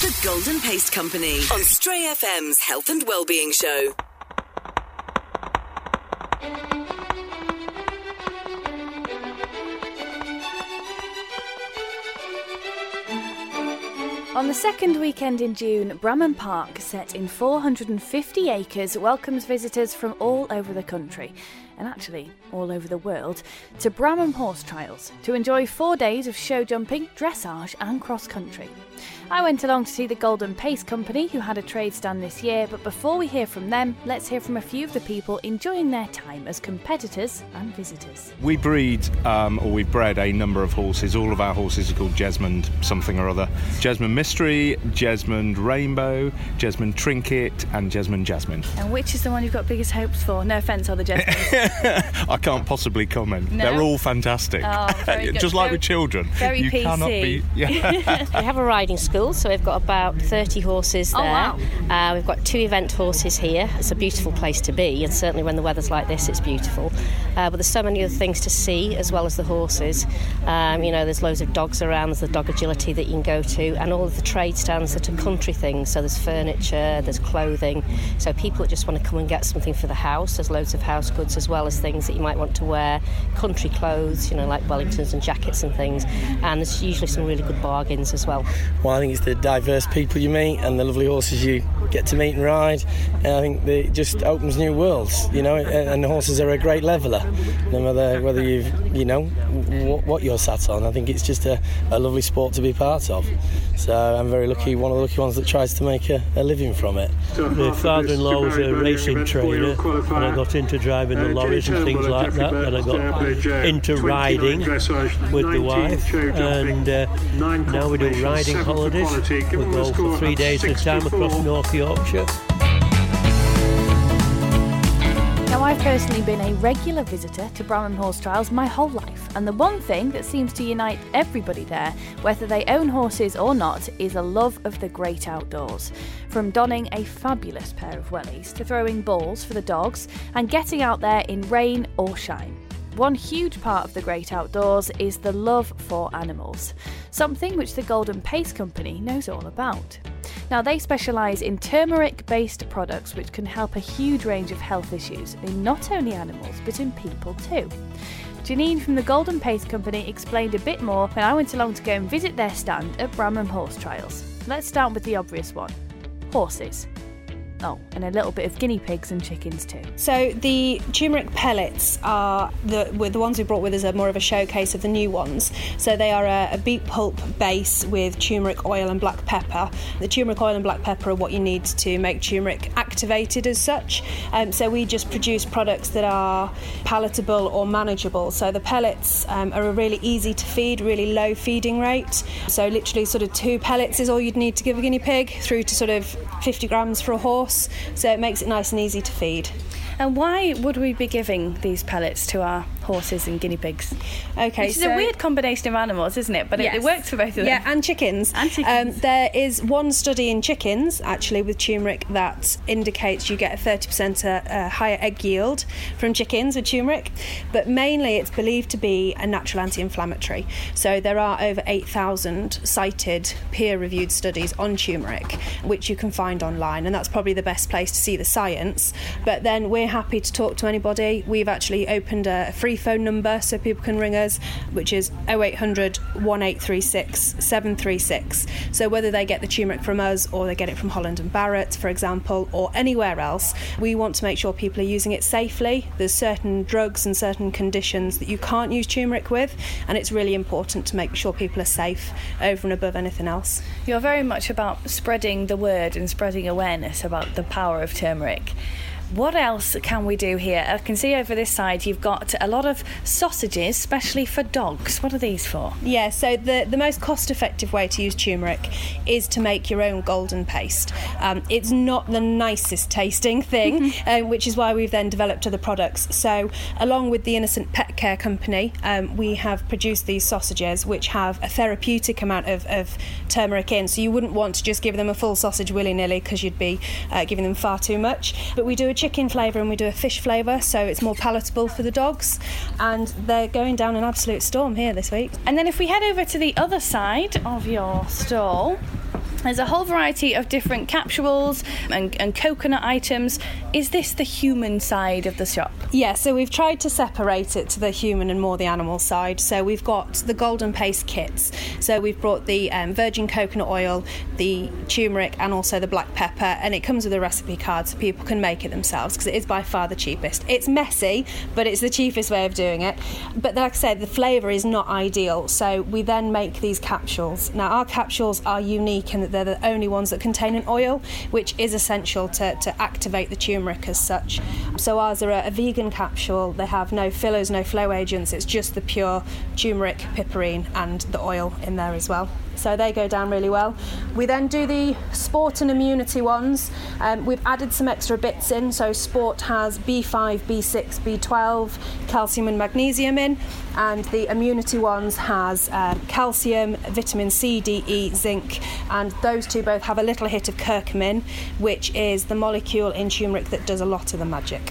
The Golden Paste Company on Stray FM's Health and Wellbeing Show. On the second weekend in June, Bramham Park, set in 450 acres, welcomes visitors from all over the country, and actually all over the world, to Bramham Horse Trials to enjoy 4 days of show jumping, dressage and cross-country. I went along to see the Golden Paste Company, who had a trade stand this year, but before we hear from them, let's hear from a few of the people enjoying their time as competitors and visitors. We breed, we've bred a number of horses. All of our horses are called Jesmond something or other. Jesmond Mystery, Jesmond Rainbow, Jesmond Trinket and Jesmond Jasmine. And which is the one you've got biggest hopes for? No offence, other Jesmonds. I can't possibly comment. No? They're all fantastic. Oh, very good. Just like with children. Very you PC. Cannot be... Yeah. We have a riding school, so we've got about 30 horses there. Oh, wow. We've got 2 event horses here. It's a beautiful place to be, and certainly when the weather's like this, it's beautiful. But there's so many other things to see as well as the horses. There's loads of dogs around. There's the dog agility that you can go to, and all of the trade stands that are country things. So there's furniture, there's clothing. So people that just want to come and get something for the house, there's loads of house goods as well as things that you might want to wear, country clothes, like Wellingtons and jackets and things. And there's usually some really good bargains as well. Well, I think it's the diverse people you meet and the lovely horses you get to meet and ride. And I think it just opens new worlds, and the horses are a great leveller. No matter whether what you're sat on, I think it's just a lovely sport to be part of. So I'm very lucky, one of the lucky ones that tries to make a living from it. My father-in-law was a racing trainer, and I got into driving the lorries and things like that. Then I got into riding with the wife, and now we do riding holidays. We go for 3 days at a time across North Yorkshire. Now, I've personally been a regular visitor to Bramham Horse Trials my whole life, and the one thing that seems to unite everybody there, whether they own horses or not, is a love of the great outdoors. From donning a fabulous pair of wellies to throwing balls for the dogs and getting out there in rain or shine. One huge part of the great outdoors is the love for animals, something which the Golden Paste Company knows all about. Now, they specialise in turmeric-based products which can help a huge range of health issues in not only animals but in people too. Janine from the Golden Paste Company explained a bit more when I went along to go and visit their stand at Bramham Horse Trials. Let's start with the obvious one: horses. Oh, and a little bit of guinea pigs and chickens too. So the turmeric pellets are the ones we brought with us are more of a showcase of the new ones. So they are a beet pulp base with turmeric oil and black pepper. The turmeric oil and black pepper are what you need to make turmeric activated as such. So we just produce products that are palatable or manageable. So the pellets are really easy to feed, really low feeding rate. So literally sort of 2 pellets is all you'd need to give a guinea pig, through to sort of 50 grams for a horse. So it makes it nice and easy to feed. And why would we be giving these pellets to our horses and guinea pigs? Okay, Which is a weird combination of animals, isn't it? But yes. It works for both of them. Yeah, and chickens. There is one study in chickens, actually, with turmeric that indicates you get a 30% higher egg yield from chickens with turmeric. But mainly it's believed to be a natural anti-inflammatory. So there are over 8,000 cited peer-reviewed studies on turmeric, which you can find online. And that's probably the best place to see the science. But then we're happy to talk to anybody. We've actually opened a free phone number so people can ring us, which is 0800 1836 736. So whether they get the turmeric from us or they get it from Holland and Barrett, for example, or anywhere else, we want to make sure people are using it safely. There's certain drugs and certain conditions that you can't use turmeric with, and it's really important to make sure people are safe over and above anything else. You're very much about spreading the word and spreading awareness about the power of turmeric. What else can we do here? I can see over this side you've got a lot of sausages, especially for dogs. What are these for? Yeah, so the most cost-effective way to use turmeric is to make your own golden paste. It's not the nicest tasting thing, which is why we've then developed other products. So along with the Innocent Pet Care Company, we have produced these sausages which have a therapeutic amount of turmeric in. So you wouldn't want to just give them a full sausage willy-nilly because you'd be giving them far too much. But we do a chicken flavour and we do a fish flavour, so it's more palatable for the dogs, and they're going down an absolute storm here this week. And then if we head over to the other side of your stall, There's a whole variety of different capsules and coconut items. Is this the human side of the shop? Yeah, so we've tried to separate it to the human and more the animal side. So we've got the golden paste kits. So we've brought the virgin coconut oil, the turmeric and also the black pepper, and it comes with a recipe card so people can make it themselves because it is by far the cheapest. It's messy, but it's the cheapest way of doing it. But like I said, the flavour is not ideal, so we then make these capsules. Now our capsules are unique in that they're the only ones that contain an oil, which is essential to activate the turmeric as such. So ours are a vegan capsule. They have no fillers, no flow agents. It's just the pure turmeric, piperine and the oil in there as well. So they go down really well. We then do the sport and immunity ones. We've added some extra bits in. So sport has B5, B6, B12, calcium and magnesium in, and the immunity ones has calcium, vitamin C, D, E, zinc, and those two both have a little hit of curcumin, which is the molecule in turmeric that does a lot of the magic.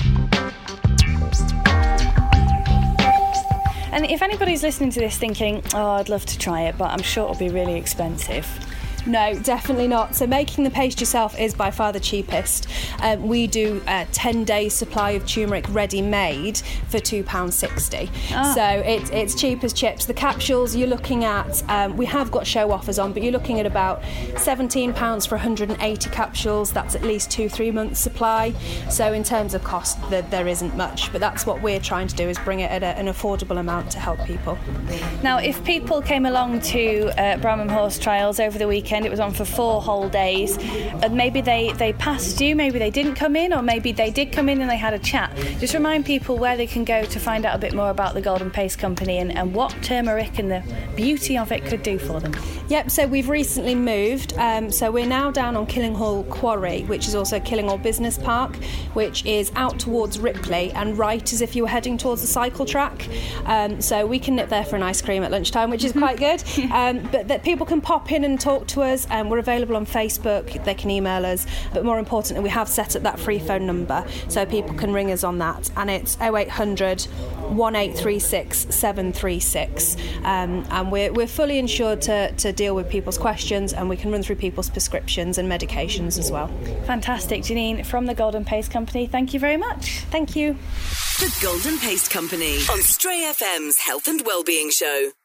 And if anybody's listening to this thinking, oh, I'd love to try it, but I'm sure it'll be really expensive. No, definitely not. So making the paste yourself is by far the cheapest. We do a 10-day supply of turmeric ready-made for £2.60. So it's cheap as chips. The capsules you're looking at, we have got show offers on, but you're looking at about £17 for 180 capsules. That's at least 2-3 months supply. So in terms of cost, there isn't much, but that's what we're trying to do, is bring it at an affordable amount to help people. Now, if people came along to Bramham Horse Trials over the weekend, it was on for 4 whole days, and maybe they passed you, maybe they didn't come in, or maybe they did come in and they had a chat. Just remind people where they can go to find out a bit more about the Golden Paste Company and what turmeric and the beauty of it could do for them. Yep, so we've recently moved, so we're now down on Killinghall Quarry, which is also Killinghall Business Park, which is out towards Ripley and right as if you were heading towards the cycle track. So we can nip there for an ice cream at lunchtime, which is quite good. But that people can pop in and talk to us. We're available on Facebook, they can email us, but more importantly, we have set up that free phone number so people can ring us on that, and it's 0800 1836 736. And we're fully insured to deal with people's questions, and we can run through people's prescriptions and medications as well. Fantastic. Janine from the Golden Paste Company, thank you very much. Thank you. The Golden Paste Company on Stray FM's Health and Wellbeing Show.